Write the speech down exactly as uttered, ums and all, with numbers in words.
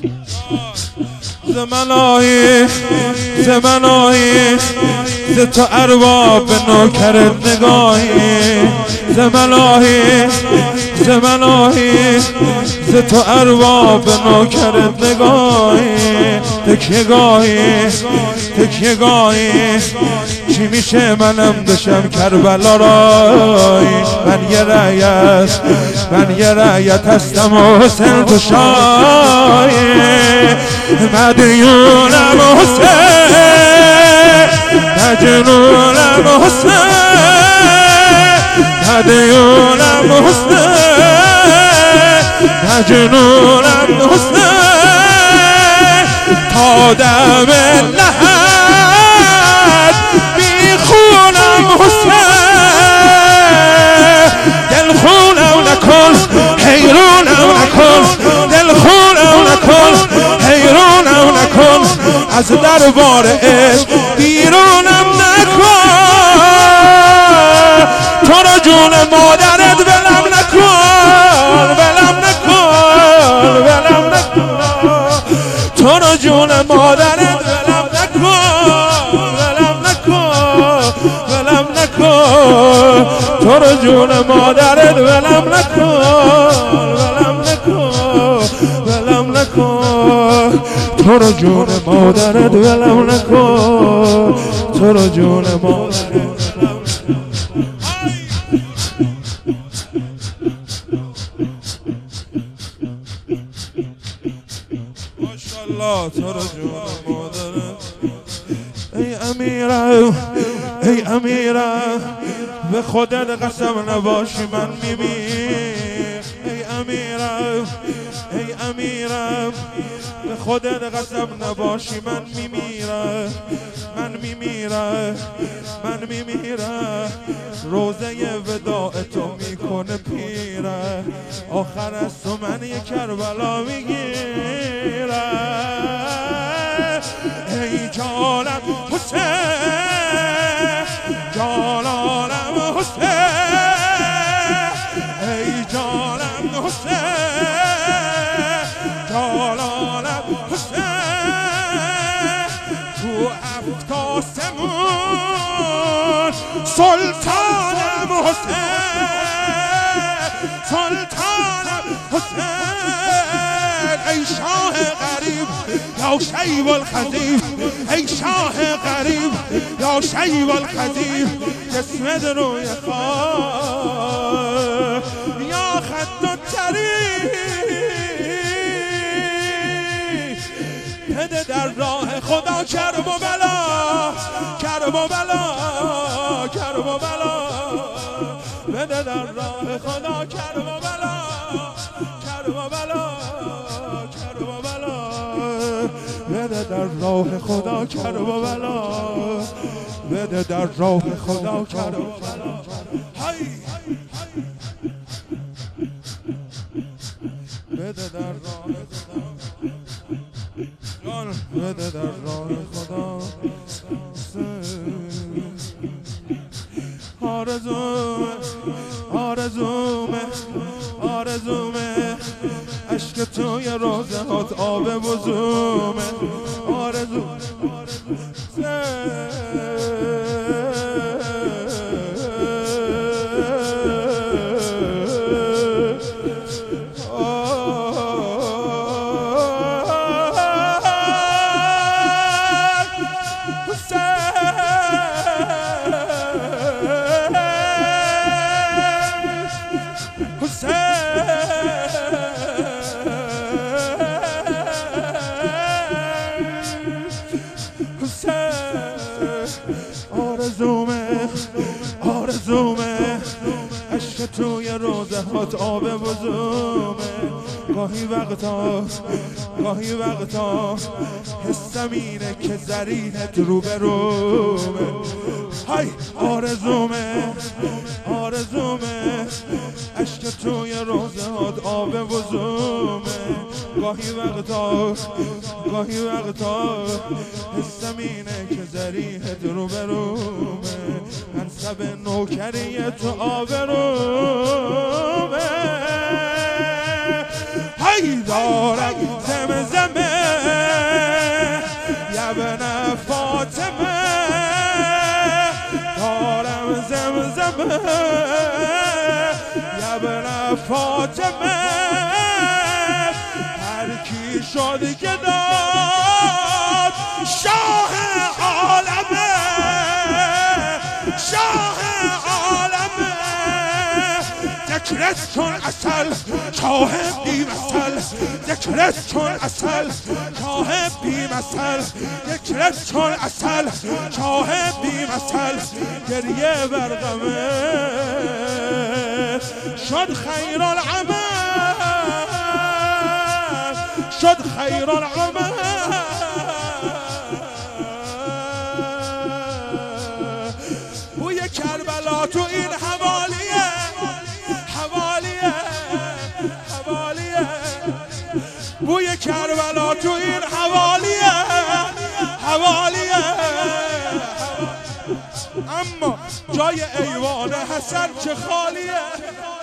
زمنایی زمنایی ز تو ارباب به نوکرت نگاهی زمنایی زمنایی ز تو ارباب به نوکرت نگاهی تکیه گاهی تکیه گاهی چی میشه منم دشم کربلا رای من یه رعیت من یه رعیت هستم و حسین تو شای مدیونم حسین مجنونم حسین مدیونم حسین مجنونم حسین تا دم لحد میخونم حسین دل خونم نکن حیرونم نکن دل خونم نکن حیرونم نکن از دربار عشق بیرونم نکن تو را جون مادرت ولم نکن ولم نکن ولم نکن تو را جون مادرت ولم نکن ولم نکن ولم نکن تو را جون مادرت ولم نکن ولم نکن ولم نکن تو را جون مادرت ولم نکن تو را جون مادرت ماشاءالله تو را جون مادرت ای امیرم ای امیرم به خودت قسم نباشی من میمیرم ای امیرم ای امیرم به خودت قسم نباشی من میمیرم من میمیرم من میمیرم روزه وداع تو میکنه پیره آخر از تو من یه کربلا میگیرم ای جانم حسین جانم حسین ای جانم حسین جانم حسین تو هفت آسمون سلطانم حسین سلطانم حسین ای شاه غریب یا شیب الخزیب ای شاه غریب یا شیب الخزیب جسمت روی خاک یا خط و طریق بده در راه خدا کرب و بلا کرب و بلا کرب و بلا بده در راه خدا کرب و بلا کرب و بلا کرب و بلا بده در راه خدا کرب و بلا بده در راه خدا کرب و بلا های بده در راه خدا جان بده در راه خدا آرزومه آرزومه آرزومه عشق توی روزه هات آب وضومه آرزومه آرزومه آرزومه عشق توی روزه هات آب وضومه گاهی وقتا گاهی وقتا حسم اینه که زریحت رو به رومه های آرزومه آرزومه عشق توی روزه هات آب وضومه گاهی وقتا گاهی وقتا حسم اینه که زریحت رو به رومه منصب نوکری تو آبرومه های دارم زمزمه عالمه هر کی شد که داد شاه عالمه شاه عالمه ذکرت چون اصل شاه بی مثل ذکرت چون اصل شاه بی مثل ذکرت چون اصل شاه بی مثل گریه بر غمه شد خیر العمل شد خیر العمل بوی کربلا تو این حوالیه حوالیه حوالیه بوی کربلا تو این حوالیه حوالیه اما جای ایوان حسن چه خالیه